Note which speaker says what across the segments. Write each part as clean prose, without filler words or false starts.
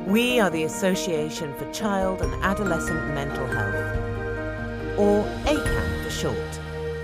Speaker 1: We are the Association for Child and Adolescent Mental Health, or ACAM for short.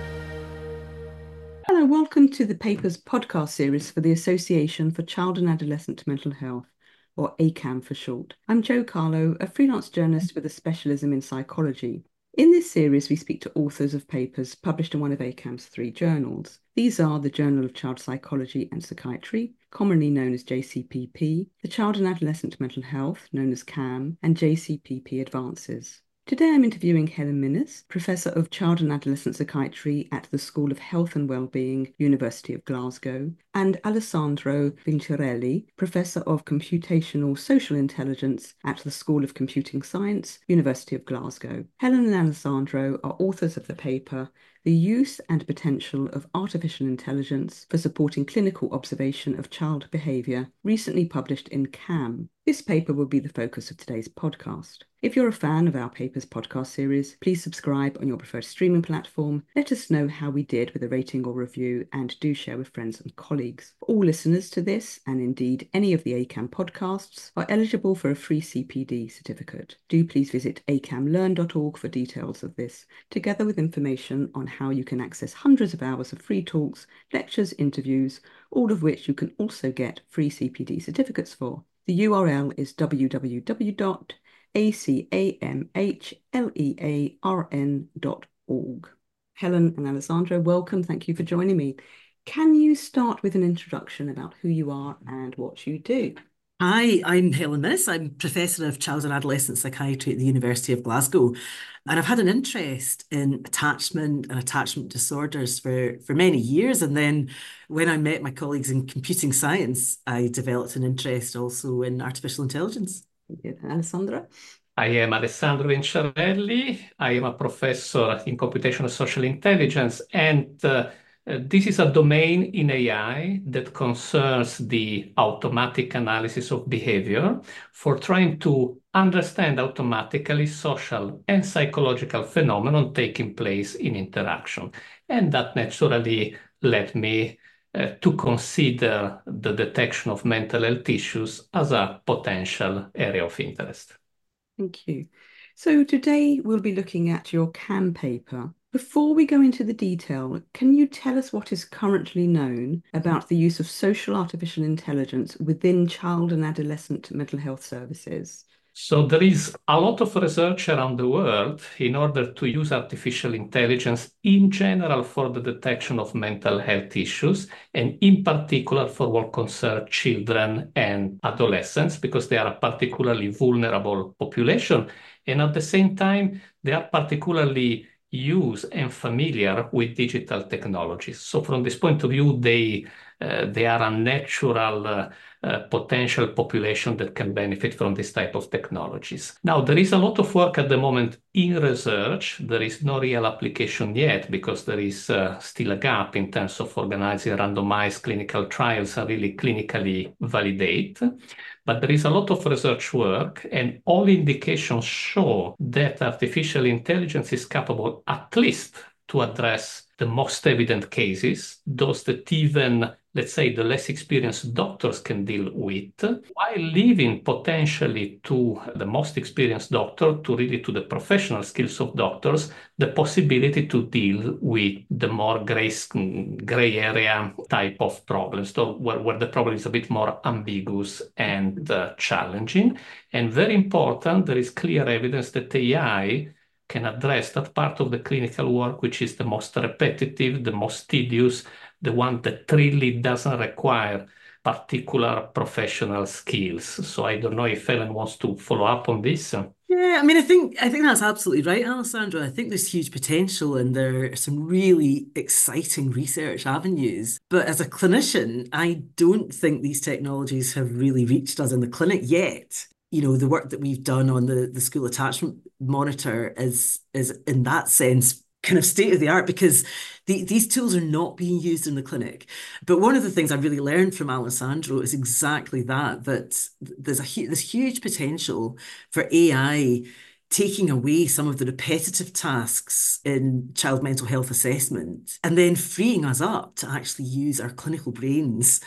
Speaker 2: Hello, welcome to the Papers podcast series for the Association for Child and Adolescent Mental Health, or ACAM for short. I'm Jo Carlo, a freelance journalist with a specialism in psychology. In this series, we speak to authors of papers published in one of ACAM's 3 journals. These are the Journal of Child Psychology and Psychiatry, commonly known as JCPP, the Child and Adolescent Mental Health, known as CAM, and JCPP Advances. Today I'm interviewing Helen Minnis, Professor of Child and Adolescent Psychiatry at the School of Health and Wellbeing, University of Glasgow, and Alessandro Vinciarelli, Professor of Computational Social Intelligence at the School of Computing Science, University of Glasgow. Helen and Alessandro are authors of the paper The Use and Potential of Artificial Intelligence for Supporting Clinical Observation of Child Behaviour, recently published in CAM. This paper will be the focus of today's podcast. If you're a fan of our Papers podcast series, please subscribe on your preferred streaming platform. Let us know how we did with a rating or review, and do share with friends and colleagues. All listeners to this, and indeed any of the ACAM podcasts, are eligible for a free CPD certificate. Do please visit acamlearn.org for details of this, together with information on how you can access hundreds of hours of free talks, lectures, interviews, all of which you can also get free CPD certificates for. The URL is www.acamhlearn.org. Helen and Alessandro, welcome. Thank you for joining me. Can you start with an introduction about who you are and what you do?
Speaker 3: Hi, I'm Helen Minnis. I'm Professor of Child and Adolescent Psychiatry at the University of Glasgow. And I've had an interest in attachment and attachment disorders for many years. And then when I met my colleagues in computing science, I developed an interest also in artificial intelligence.
Speaker 2: Alessandro?
Speaker 4: I am Alessandro Vinciarelli. I am a professor in computational social intelligence, and this is a domain in AI that concerns the automatic analysis of behavior for trying to understand automatically social and psychological phenomena taking place in interaction. And that naturally led me to consider the detection of mental health issues as a potential area of interest.
Speaker 2: Thank you. So today we'll be looking at your CAM paper. Before we go into the detail, can you tell us what is currently known about the use of social artificial intelligence within child and adolescent mental health services?
Speaker 4: So there is a lot of research around the world in order to use artificial intelligence in general for the detection of mental health issues, and in particular for what concerns children and adolescents, because they are a particularly vulnerable population. And at the same time, they are particularly used and familiar with digital technologies. So from this point of view, they are a natural potential population that can benefit from this type of technologies. Now, there is a lot of work at the moment in research. There is no real application yet because there is still a gap in terms of organizing randomized clinical trials and really clinically validate. But there is a lot of research work, and all indications show that artificial intelligence is capable at least to address the most evident cases, those that even, let's say, the less experienced doctors can deal with, while leaving potentially to the most experienced doctor, to really to the professional skills of doctors, the possibility to deal with the more gray area type of problems, so where the problem is a bit more ambiguous and challenging. And very important, there is clear evidence that AI can address that part of the clinical work which is the most repetitive, the most tedious, the one that really doesn't require particular professional skills. So I don't know if Helen wants to follow up on this.
Speaker 3: Yeah, I mean, I think that's absolutely right, Alessandro. I think there's huge potential and there are some really exciting research avenues. But as a clinician, I don't think these technologies have really reached us in the clinic yet. You know, the work that we've done on the school attachment monitor is in that sense kind of state of the art because these tools are not being used in the clinic. But one of the things I really learned from Alessandro is exactly that there's this huge potential for AI taking away some of the repetitive tasks in child mental health assessment and then freeing us up to actually use our clinical brains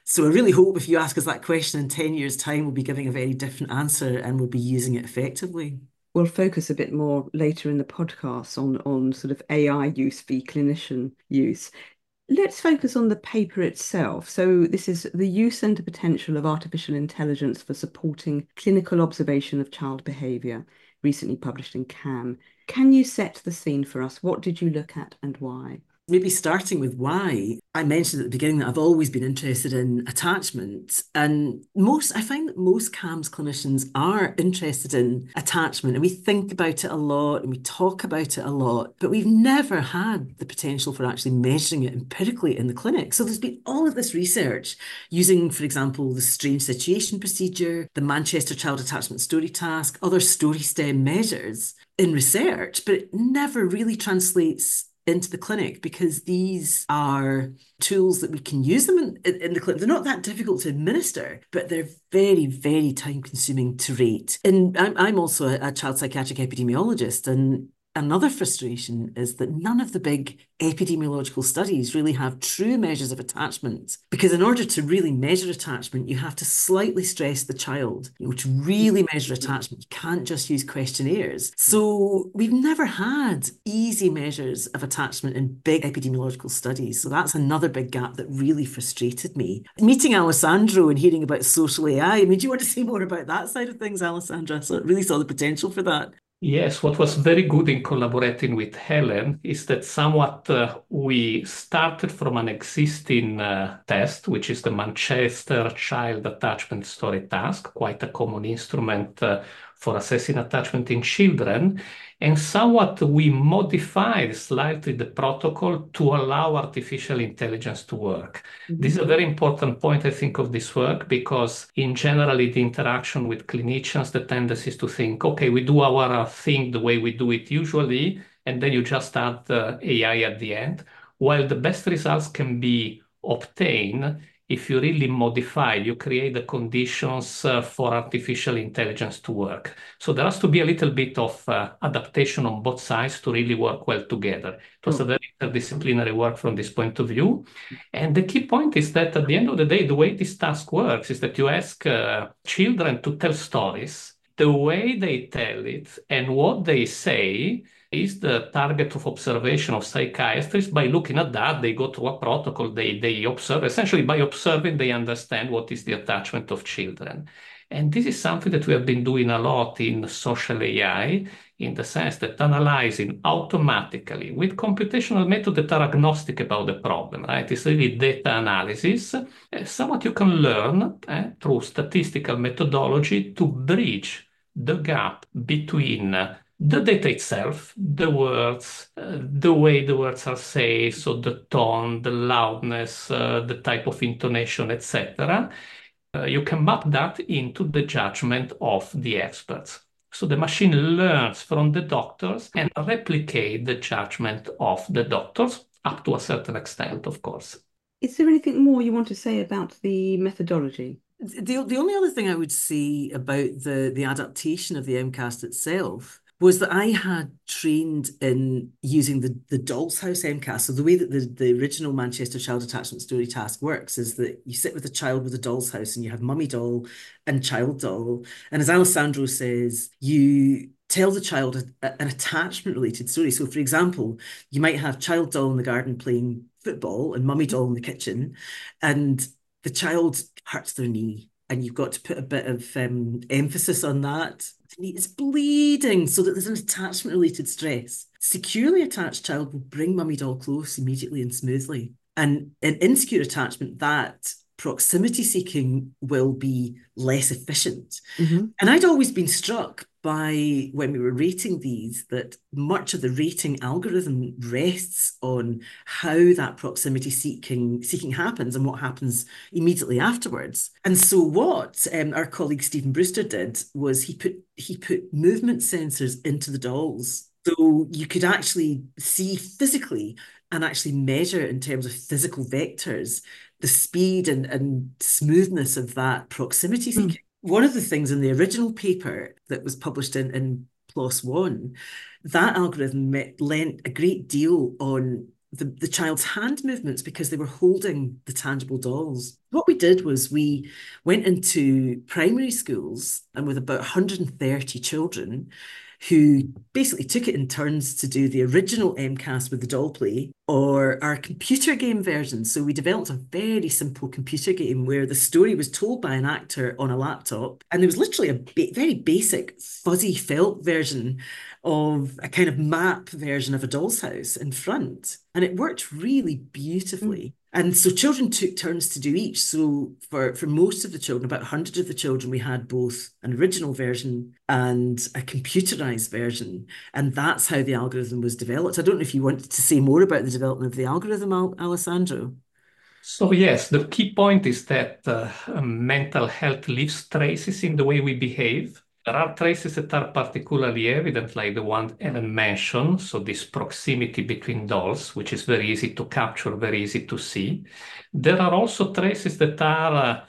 Speaker 3: So I really hope if you ask us that question in 10 years' time, we'll be giving a very different answer and we'll be using it effectively.
Speaker 2: We'll focus a bit more later in the podcast on sort of AI use v clinician use. Let's focus on the paper itself. So this is the use and the potential of artificial intelligence for supporting clinical observation of child behaviour, recently published in CAM. Can you set the scene for us? What did you look at and why?
Speaker 3: Maybe starting with why. I mentioned at the beginning that I've always been interested in attachment, and I find that most CAMS clinicians are interested in attachment, and we think about it a lot and we talk about it a lot, but we've never had the potential for actually measuring it empirically in the clinic. So there's been all of this research using, for example, the strange situation procedure, the Manchester Child Attachment Story Task, other story stem measures in research, but it never really translates into the clinic because these are tools that we can use them in the clinic. They're not that difficult to administer, but they're very, very time consuming to rate. And I'm also a child psychiatric epidemiologist, and another frustration is that none of the big epidemiological studies really have true measures of attachment, because in order to really measure attachment, you have to slightly stress the child. To really measure attachment, you can't just use questionnaires. So we've never had easy measures of attachment in big epidemiological studies. So that's another big gap that really frustrated me. Meeting Alessandro and hearing about social AI, do you want to say more about that side of things, Alessandra? So I really saw the potential for that.
Speaker 4: Yes, what was very good in collaborating with Helen is that somewhat we started from an existing test, which is the Manchester Child Attachment Story Task, quite a common instrument for assessing attachment in children. And somewhat we modified slightly the protocol to allow artificial intelligence to work. Mm-hmm. This is a very important point, I think, of this work, because in general, the interaction with clinicians, the tendency is to think, okay, we do our thing the way we do it usually, and then you just add AI at the end. While the best results can be obtained if you really modify, you create the conditions for artificial intelligence to work. So there has to be a little bit of adaptation on both sides to really work well together. It was a very interdisciplinary work from this point of view. And the key point is that at the end of the day, the way this task works is that you ask children to tell stories. The way they tell it and what they say is the target of observation of psychiatrists. By looking at that, they go through a protocol, they observe. Essentially, by observing, they understand what is the attachment of children. And this is something that we have been doing a lot in social AI, in the sense that analyzing automatically with computational methods that are agnostic about the problem, right? It's really data analysis. Somewhat you can learn through statistical methodology to bridge the gap between the data itself, the words, the way the words are said, so the tone, the loudness, the type of intonation, etc. You can map that into the judgment of the experts. So the machine learns from the doctors and replicate the judgment of the doctors up to a certain extent, of course.
Speaker 2: Is there anything more you want to say about the methodology?
Speaker 3: The only other thing I would say about the adaptation of the MCAST itself was that I had trained in using the Doll's House MCAST. So the way that the original Manchester Child Attachment Story Task works is that you sit with a child with a doll's house and you have mummy doll and child doll. And as Alessandro says, you tell the child an attachment-related story. So for example, you might have child doll in the garden playing football and mummy doll in the kitchen, and the child hurts their knee. And you've got to put a bit of emphasis on that. The knee is bleeding, so that there's an attachment-related stress. Securely attached child will bring mummy doll close immediately and smoothly. And in insecure attachment, that proximity seeking will be less efficient. Mm-hmm. And I'd always been struck by, when we were rating these, that much of the rating algorithm rests on how that proximity seeking happens and what happens immediately afterwards. And so what our colleague Stephen Brewster did was he put movement sensors into the dolls. So you could actually see physically and actually measure in terms of physical vectors the speed and smoothness of that proximity seeking. One of the things in the original paper that was published in PLOS One, that algorithm lent a great deal on the child's hand movements because they were holding the tangible dolls. What we did was we went into primary schools and with about 130 children who basically took it in turns to do the original MCAS with the doll play or our computer game version. So we developed a very simple computer game where the story was told by an actor on a laptop, and there was literally a very basic fuzzy felt version of a kind of map version of a doll's house in front. And it worked really beautifully. And so children took turns to do each. So for most of the children, about 100 of the children, we had both an original version and a computerized version. And that's how the algorithm was developed. I don't know if you wanted to say more about the development of the algorithm, Alessandro.
Speaker 4: So yes, the key point is that mental health leaves traces in the way we behave. There are traces that are particularly evident, like the one Ellen mentioned, so this proximity between dolls, which is very easy to capture, very easy to see. There are also traces that are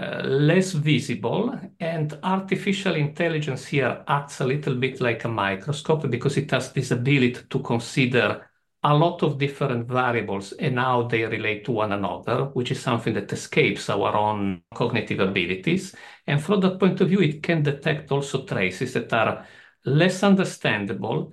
Speaker 4: less visible, and artificial intelligence here acts a little bit like a microscope because it has this ability to consider a lot of different variables and how they relate to one another, which is something that escapes our own cognitive abilities. And from that point of view, it can detect also traces that are less understandable.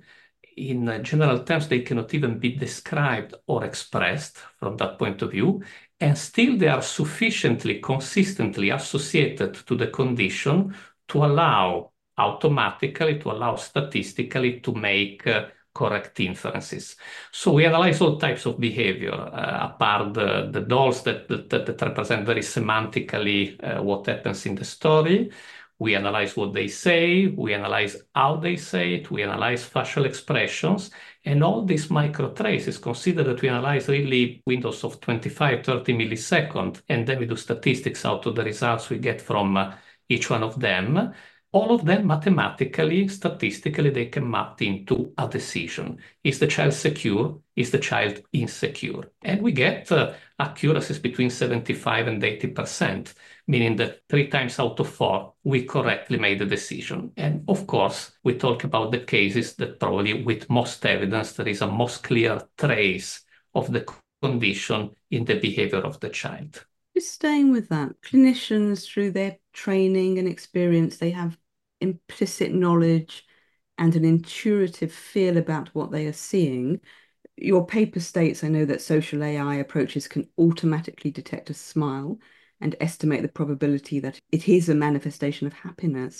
Speaker 4: In general terms, they cannot even be described or expressed from that point of view. And still they are sufficiently consistently associated to the condition to allow automatically, to allow statistically to make correct inferences. So we analyze all types of behavior, apart the dolls that represent very semantically what happens in the story. We analyze what they say, we analyze how they say it, we analyze facial expressions, and all these micro traces, consider that we analyze really windows of 25, 30 milliseconds, and then we do statistics out of the results we get from each one of them. All of them mathematically, statistically, they can map into a decision. Is the child secure? Is the child insecure? And we get accuracies between 75 and 80%, meaning that 3 times out of 4, we correctly made the decision. And of course, we talk about the cases that probably with most evidence, there is a most clear trace of the condition in the behavior of the child.
Speaker 2: Just staying with that, clinicians, through their training and experience, they have implicit knowledge and an intuitive feel about what they are seeing. Your paper states, I know, that social AI approaches can automatically detect a smile and estimate the probability that it is a manifestation of happiness.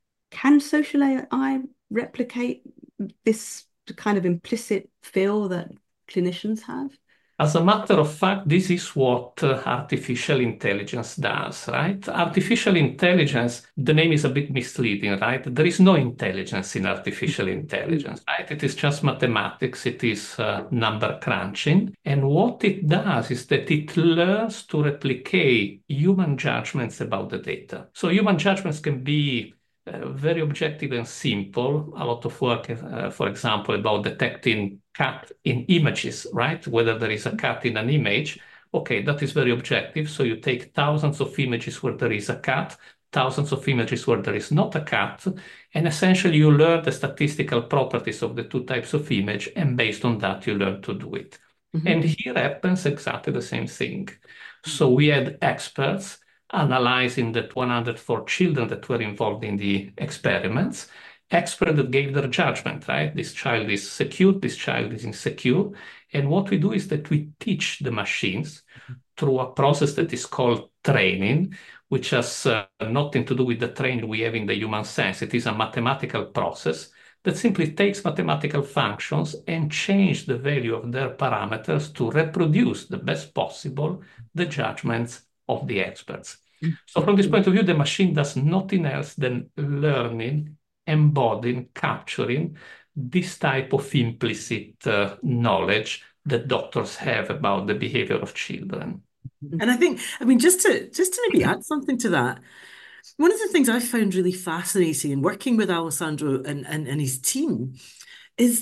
Speaker 2: Can social AI replicate this kind of implicit feel that clinicians have?
Speaker 4: As a matter of fact, this is what artificial intelligence does, right? Artificial intelligence, the name is a bit misleading, right? There is no intelligence in artificial intelligence, right? It is just mathematics, it is number crunching. And what it does is that it learns to replicate human judgments about the data. So human judgments can be very objective and simple. A lot of work, for example, about detecting cat in images, right? Whether there is a cat in an image. Okay, that is very objective. So you take thousands of images where there is a cat, thousands of images where there is not a cat, and essentially you learn the statistical properties of the 2 types of image, and based on that, you learn to do it. Mm-hmm. And here happens exactly the same thing. So we had experts analyzing the 104 children that were involved in the experiments, experts that gave their judgment, right? This child is secure, this child is insecure. And what we do is that we teach the machines through a process that is called training, which has nothing to do with the training we have in the human sense. It is a mathematical process that simply takes mathematical functions and change the value of their parameters to reproduce the best possible the judgments of the experts. So from this point of view, the machine does nothing else than learning, embodying, capturing this type of implicit knowledge that doctors have about the behavior of children.
Speaker 3: And I mean, just to maybe add something to that, one of the things I found really fascinating in working with Alessandro and his team is that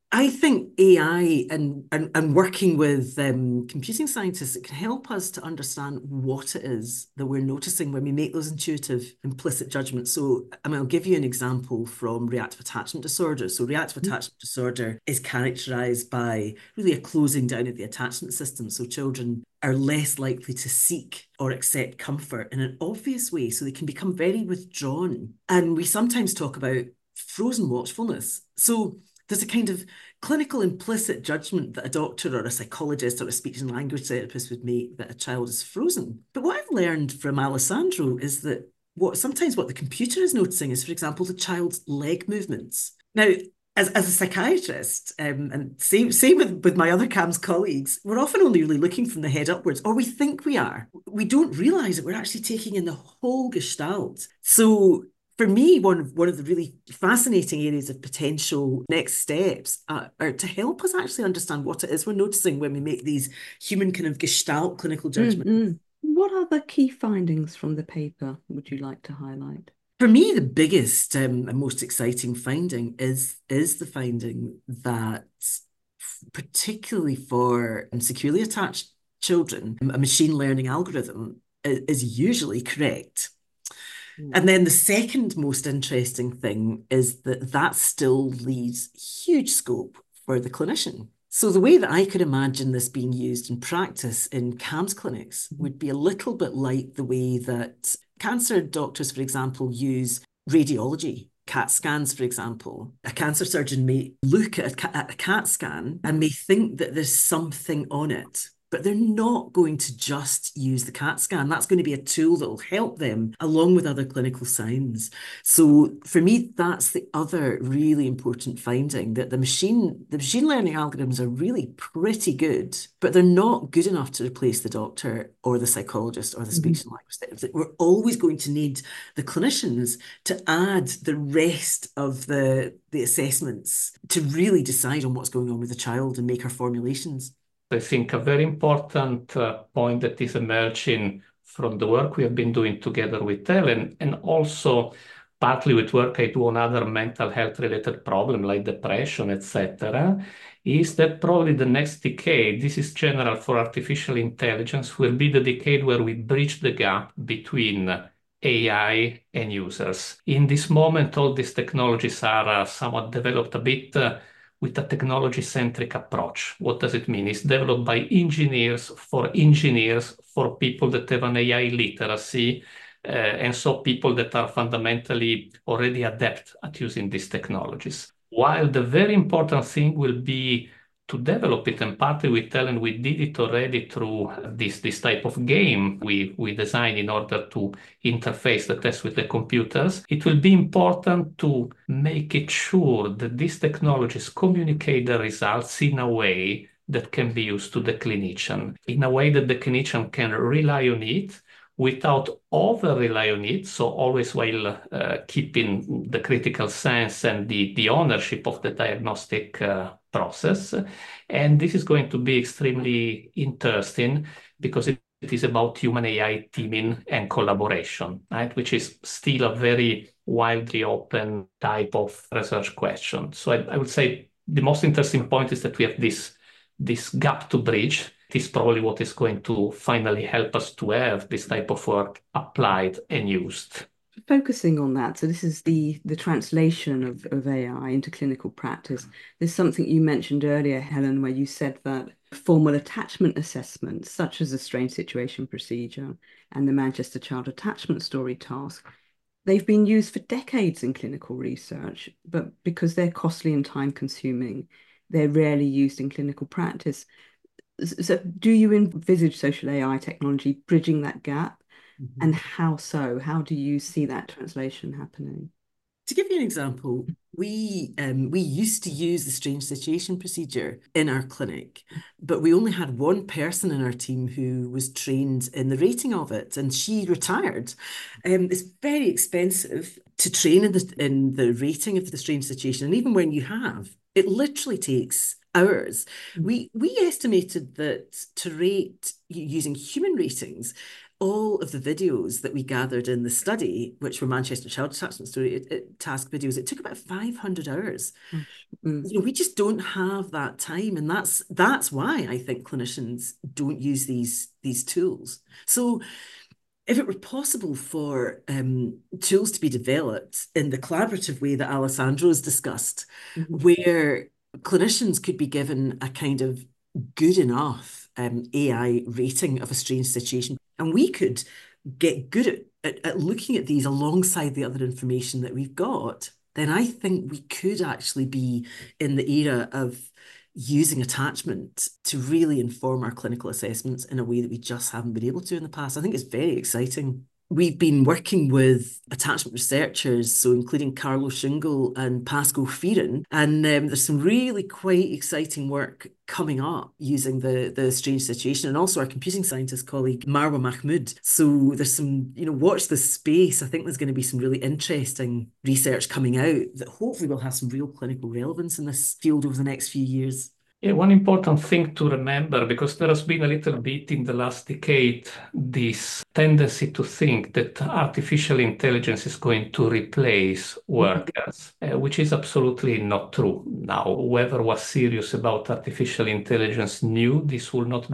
Speaker 3: I think AI and working with computing scientists, it can help us to understand what it is that we're noticing when we make those intuitive implicit judgments. So, I mean, I'll give you an example from reactive attachment disorder. So, reactive attachment disorder is characterized by really a closing down of the attachment system. So, children are less likely to seek or accept comfort in an obvious way. So, they can become very withdrawn. And we sometimes talk about frozen watchfulness. So, there's a kind of clinical implicit judgment that a doctor or a psychologist or a speech and language therapist would make that a child is frozen. But what I've learned from Alessandro is that sometimes what the computer is noticing is, for example, the child's leg movements. Now, as a psychiatrist, and same with my other CAMHS colleagues, we're often only really looking from the head upwards, or we think we are. We don't realise that we're actually taking in the whole gestalt. So for me, one of the really fascinating areas of potential next steps are to help us actually understand what it is we're noticing when we make these human kind of gestalt clinical judgments.
Speaker 2: What are the key findings from the paper would you like to highlight?
Speaker 3: For me, the biggest and most exciting finding is the finding that, particularly for securely attached children, a machine learning algorithm is usually correct. And then the second most interesting thing is that still leaves huge scope for the clinician. So the way that I could imagine this being used in practice in CAMHS clinics would be a little bit like the way that cancer doctors, for example, use radiology. CAT scans, for example. A cancer surgeon may look at a CAT scan and may think that there's something on it, but they're not going to just use the CAT scan. That's going to be a tool that will help them along with other clinical signs. So for me, that's the other really important finding, that the machine learning algorithms are really pretty good, but they're not good enough to replace the doctor or the psychologist or the speech and language therapist. We're always going to need the clinicians to add the rest of the assessments to really decide on what's going on with the child and make our formulations.
Speaker 4: I think a very important point that is emerging from the work we have been doing together with Helen, and also partly with work I do on other mental health related problems like depression, etc., is that probably the next decade, this is general for artificial intelligence, will be the decade where we bridge the gap between AI and users. In this moment, all these technologies are somewhat developed a bit with a technology-centric approach. What does it mean? It's developed by engineers, for people that have an AI literacy, and so people that are fundamentally already adept at using these technologies. While the very important thing will be to develop it, and partly with Helen, we did it already through this type of game we designed in order to interface the test with the computers. It will be important to make it sure that these technologies communicate the results in a way that can be used to the clinician, in a way that the clinician can rely on it without over-rely on it, so always while keeping the critical sense and the ownership of the diagnostic process. And this is going to be extremely interesting because it is about human AI teaming and collaboration, right? Which is still a very widely open type of research question. So I would say the most interesting point is that we have this gap to bridge. It is probably what is going to finally help us to have this type of work applied and used.
Speaker 2: Focusing on that, so this is the translation of AI into clinical practice. There's something you mentioned earlier, Helen, where you said that formal attachment assessments, such as the strange situation procedure and the Manchester Child Attachment Story task, they've been used for decades in clinical research, but because they're costly and time consuming, they're rarely used in clinical practice. So do you envisage social AI technology bridging that gap? And how so? How do you see that translation happening?
Speaker 3: To give you an example, we used to use the strange situation procedure in our clinic, but we only had one person in our team who was trained in the rating of it, and she retired. It's very expensive to train in the rating of the strange situation, and even when you have, it literally takes hours. We estimated that to rate using human ratings, all of the videos that we gathered in the study, which were Manchester Child Attachment Task videos, it took about 500 hours. We just don't have that time, and that's why I think clinicians don't use these tools. So if it were possible for tools to be developed in the collaborative way that Alessandro has discussed, where clinicians could be given a kind of good enough AI rating of a strange situation, and we could get good at looking at these alongside the other information that we've got, then I think we could actually be in the era of using attachment to really inform our clinical assessments in a way that we just haven't been able to in the past. I think it's very exciting. We've been working with attachment researchers, so including Carlo Shingle and Pascal Fearon, and there's some really quite exciting work coming up using the strange situation, and also our computing scientist colleague Marwa Mahmood. So there's some, watch this space. I think there's going to be some really interesting research coming out that hopefully will have some real clinical relevance in this field over the next few years.
Speaker 4: Yeah, one important thing to remember, because there has been a little bit in the last decade, this tendency to think that artificial intelligence is going to replace workers, which is absolutely not true. Now, whoever was serious about artificial intelligence knew this will not have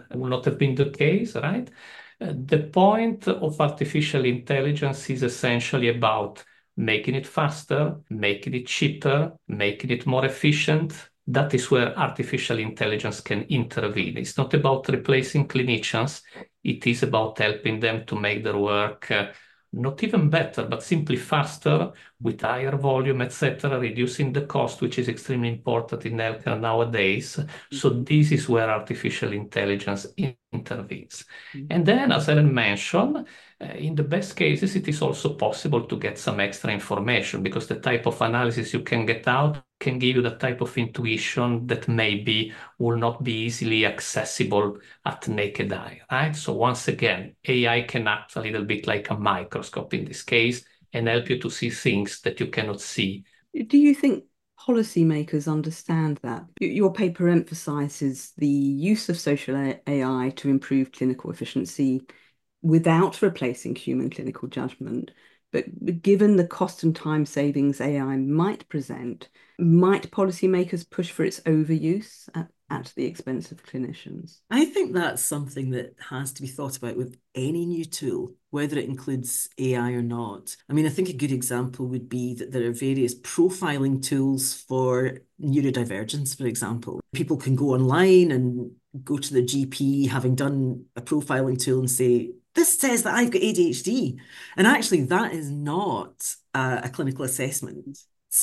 Speaker 4: been the case, right? The point of artificial intelligence is essentially about making it faster, making it cheaper, making it more efficient. That is where artificial intelligence can intervene. It's not about replacing clinicians. It is about helping them to make their work not even better, but simply faster, with higher volume, etc., reducing the cost, which is extremely important in healthcare nowadays. So this is where artificial intelligence intervenes. And then, as Ellen mentioned, in the best cases, it is also possible to get some extra information, because the type of analysis you can get out can give you the type of intuition that maybe will not be easily accessible at naked eye, right? So once again, AI can act a little bit like a microscope in this case and help you to see things that you cannot see.
Speaker 2: Do you think policymakers understand that? Your paper emphasizes the use of social AI to improve clinical efficiency without replacing human clinical judgment. But given the cost and time savings AI might present, might policymakers push for its overuse at the expense of clinicians?
Speaker 3: I think that's something that has to be thought about with any new tool, whether it includes AI or not. I mean, I think a good example would be that there are various profiling tools for neurodivergence, for example. People can go online and go to the GP, having done a profiling tool, and say, this says that I've got ADHD. And actually, that is not a clinical assessment.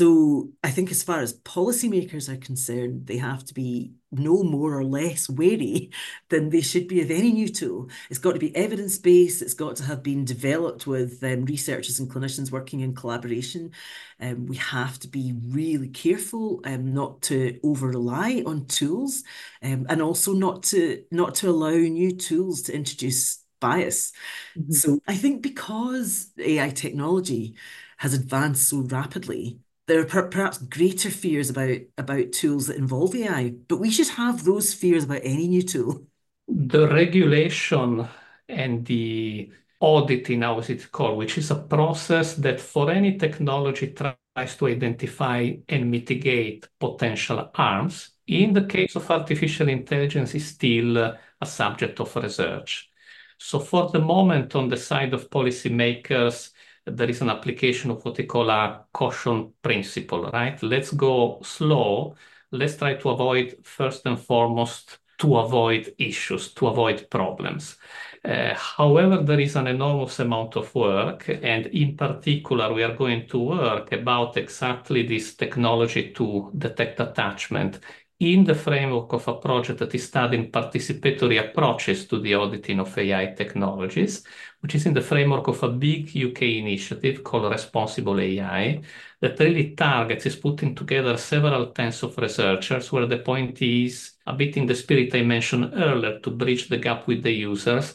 Speaker 3: So I think as far as policymakers are concerned, they have to be no more or less wary than they should be of any new tool. It's got to be evidence-based. It's got to have been developed with researchers and clinicians working in collaboration. We have to be really careful not to over-rely on tools, and also not to allow new tools to introduce bias. So I think because AI technology has advanced so rapidly, there are perhaps greater fears about tools that involve AI, but we should have those fears about any new tool.
Speaker 4: The regulation and the auditing, how is it called, which is a process that for any technology tries to identify and mitigate potential harms, in the case of artificial intelligence, is still a subject of research. So for the moment, on the side of policymakers, there is an application of what they call a caution principle, right? Let's go slow. Let's try to avoid, first and foremost, to avoid issues, to avoid problems. However, there is an enormous amount of work, and in particular, we are going to work about exactly this technology to detect attachment in the framework of a project that is studying participatory approaches to the auditing of AI technologies, which is in the framework of a big UK initiative called Responsible AI, that really is putting together several tens of researchers, where the point is, a bit in the spirit I mentioned earlier, to bridge the gap with the users,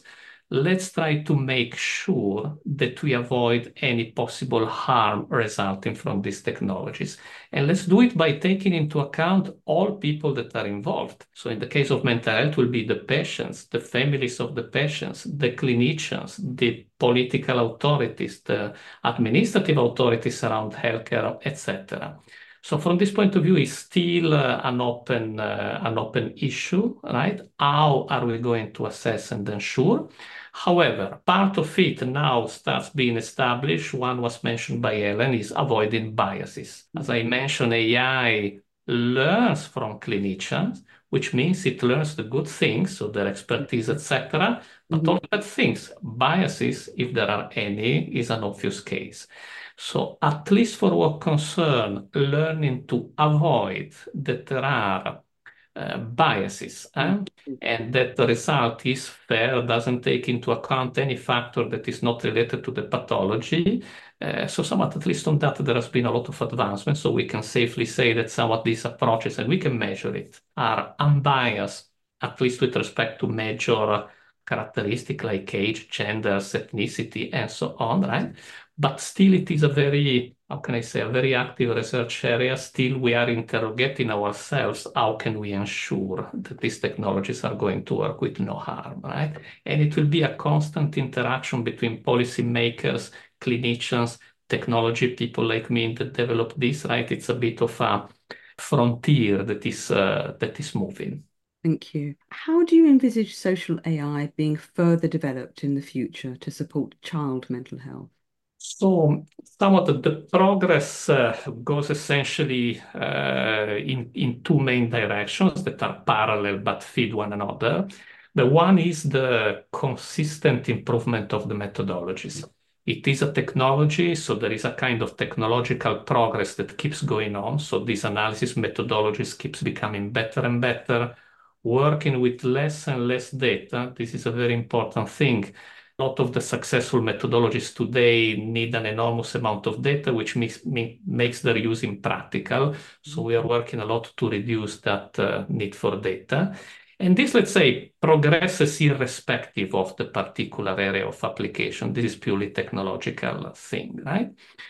Speaker 4: let's try to make sure that we avoid any possible harm resulting from these technologies. And let's do it by taking into account all people that are involved. So in the case of mental health will be the patients, the families of the patients, the clinicians, the political authorities, the administrative authorities around healthcare, etc. So from this point of view, it's still an open issue, right? How are we going to assess and ensure? However, part of it now starts being established. One was mentioned by Ellen, is avoiding biases. As I mentioned, AI learns from clinicians, which means it learns the good things, so their expertise, etc. But all bad things, biases, if there are any, is an obvious case. So at least for what concern learning to avoid that there are biases, and that the result is fair, doesn't take into account any factor that is not related to the pathology. So somewhat, at least on that, there has been a lot of advancement. So we can safely say that some of these approaches, and we can measure it, are unbiased, at least with respect to major characteristics like age, gender, ethnicity, and so on, right? But still it is a very, how can I say, a very active research area. Still we are interrogating ourselves, how can we ensure that these technologies are going to work with no harm, right? And it will be a constant interaction between policymakers, clinicians, technology people like me that develop this, right? It's a bit of a frontier that is moving.
Speaker 2: Thank you. How do you envisage social AI being further developed in the future to support child mental health?
Speaker 4: So somewhat the progress goes essentially in two main directions that are parallel but feed one another. The one is the consistent improvement of the methodologies. It is a technology, so there is a kind of technological progress that keeps going on. So these analysis methodologies keeps becoming better and better, working with less and less data. This is a very important thing. A lot of the successful methodologies today need an enormous amount of data, which makes their use impractical. So we are working a lot to reduce that need for data. And this, let's say, progresses irrespective of the particular area of application. This is purely technological thing, right?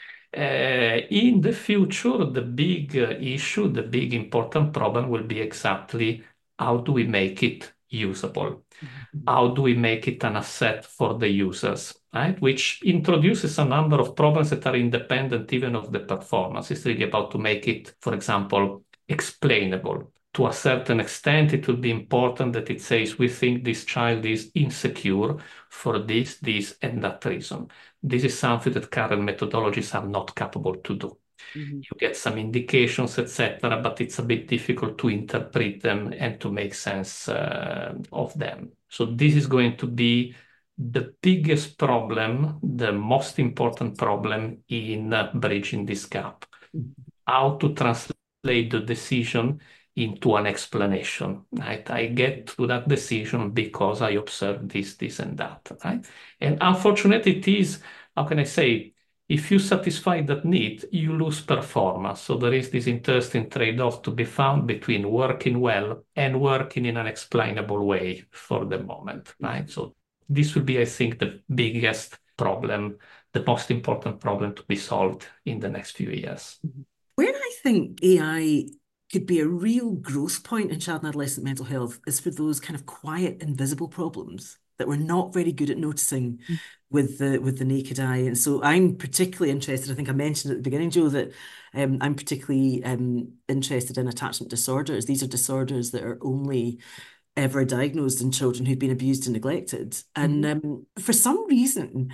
Speaker 4: In the future, the big issue, the big important problem will be exactly how do we make it usable? How do we make it an asset for the users, right? Which introduces a number of problems that are independent even of the performance. It's really about to make it, for example, explainable. To a certain extent, it will be important that it says, we think this child is insecure for this, and that reason. This is something that current methodologies are not capable to do. You get some indications, etc., but it's a bit difficult to interpret them and to make sense of them. So this is going to be the biggest problem, the most important problem in bridging this gap. How to translate the decision into an explanation, right? I get to that decision because I observed this, and that, right? And unfortunately, it is, how can I say, if you satisfy that need, you lose performance. So there is this interesting trade-off to be found between working well and working in an explainable way for the moment, right? So this will be, I think, the biggest problem, the most important problem to be solved in the next few years.
Speaker 3: Where I think AI could be a real growth point in child and adolescent mental health is for those kind of quiet, invisible problems that we're not very good at noticing with the naked eye. And so I'm particularly interested, I think I mentioned at the beginning, Joe, that I'm particularly interested in attachment disorders. These are disorders that are only ever diagnosed in children who've been abused and neglected. And for some reason,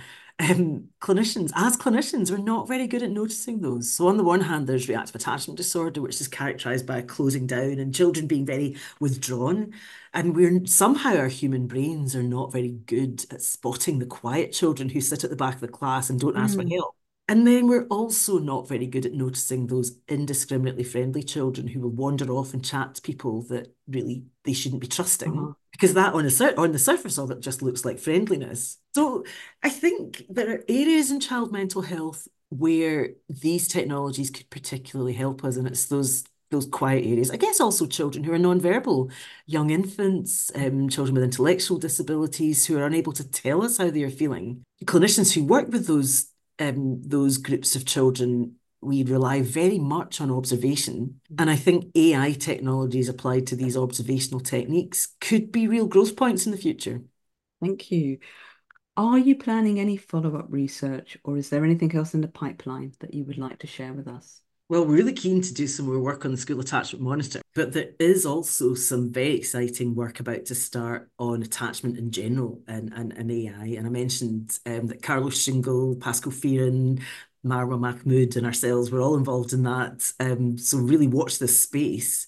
Speaker 3: clinicians, we're not very good at noticing those. So on the one hand, there's reactive attachment disorder, which is characterized by a closing down and children being very withdrawn. And somehow our human brains are not very good at spotting the quiet children who sit at the back of the class and don't ask for help. And then we're also not very good at noticing those indiscriminately friendly children who will wander off and chat to people that really they shouldn't be trusting, because that on the surface of it just looks like friendliness. So I think there are areas in child mental health where these technologies could particularly help us, and it's those those quiet areas. I guess also children who are non-verbal, young infants, children with intellectual disabilities who are unable to tell us how they are feeling. Clinicians who work with those groups of children, we rely very much on observation. And I think AI technologies applied to these observational techniques could be real growth points in the future.
Speaker 2: Thank you. Are you planning any follow-up research, or is there anything else in the pipeline that you would like to share with us?
Speaker 3: Well, we're really keen to do some more work on the school attachment monitor, but there is also some very exciting work about to start on attachment in general and AI. And I mentioned that Carlos Shingle, Pascal Fearon, Marwa Mahmood and ourselves were all involved in that. So really watch this space.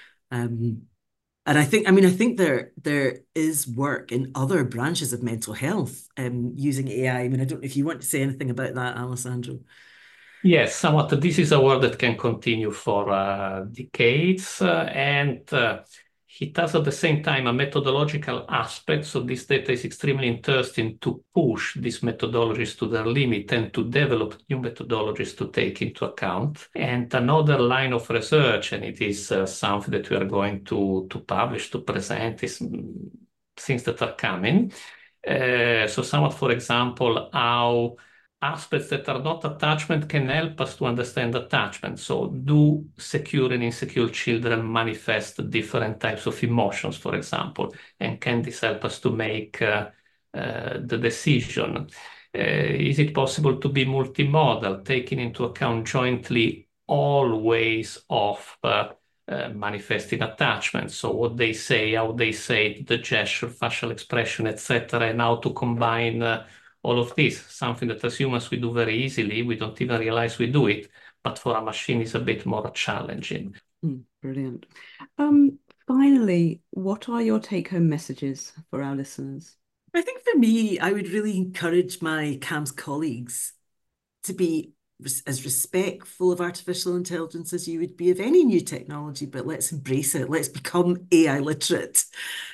Speaker 3: And I think there is work in other branches of mental health using AI. I don't know if you want to say anything about that, Alessandro.
Speaker 4: Yes, somewhat. This is a work that can continue for decades, and it has at the same time a methodological aspect. So this data is extremely interesting to push these methodologies to their limit and to develop new methodologies to take into account. And another line of research, and it is something that we are going to publish, to present, is things that are coming. So somewhat, for example, how aspects that are not attachment can help us to understand attachment. So do secure and insecure children manifest different types of emotions, for example? And can this help us to make the decision? Is it possible to be multimodal, taking into account jointly all ways of manifesting attachment? So what they say, how they say it, the gesture, facial expression, etc., and how to combine all of this, something that as humans we do very easily, we don't even realize we do it, but for a machine is a bit more challenging.
Speaker 2: Brilliant. Finally, what are your take-home messages for our listeners?
Speaker 3: I think for me, I would really encourage my CAMHS colleagues to be as respectful of artificial intelligence as you would be of any new technology, but let's embrace it. Let's become AI literate.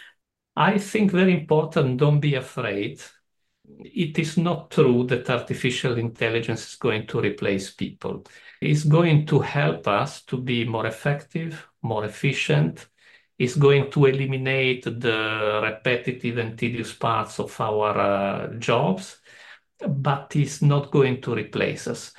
Speaker 4: I think very important, don't be afraid. It is not true that artificial intelligence is going to replace people. It's going to help us to be more effective, more efficient. It's going to eliminate the repetitive and tedious parts of our jobs, but it's not going to replace us.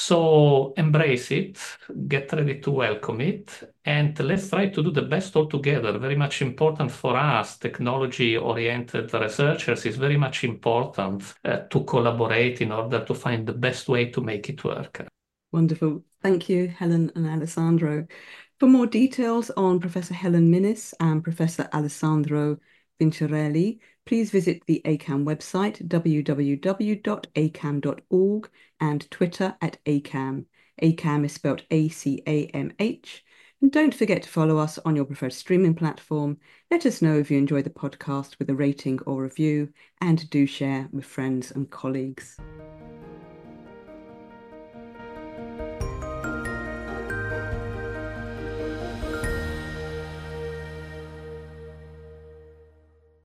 Speaker 4: So embrace it, get ready to welcome it, and let's try to do the best all together. Very much important for us, technology-oriented researchers, is very much important to collaborate in order to find the best way to make it work.
Speaker 2: Wonderful. Thank you, Helen and Alessandro. For more details on Professor Helen Minnis and Professor Alessandro Vinciarelli, please visit the ACAM website, www.acam.org, and Twitter @ACAM. ACAM is spelled ACAMH. And don't forget to follow us on your preferred streaming platform. Let us know if you enjoy the podcast with a rating or review, and do share with friends and colleagues.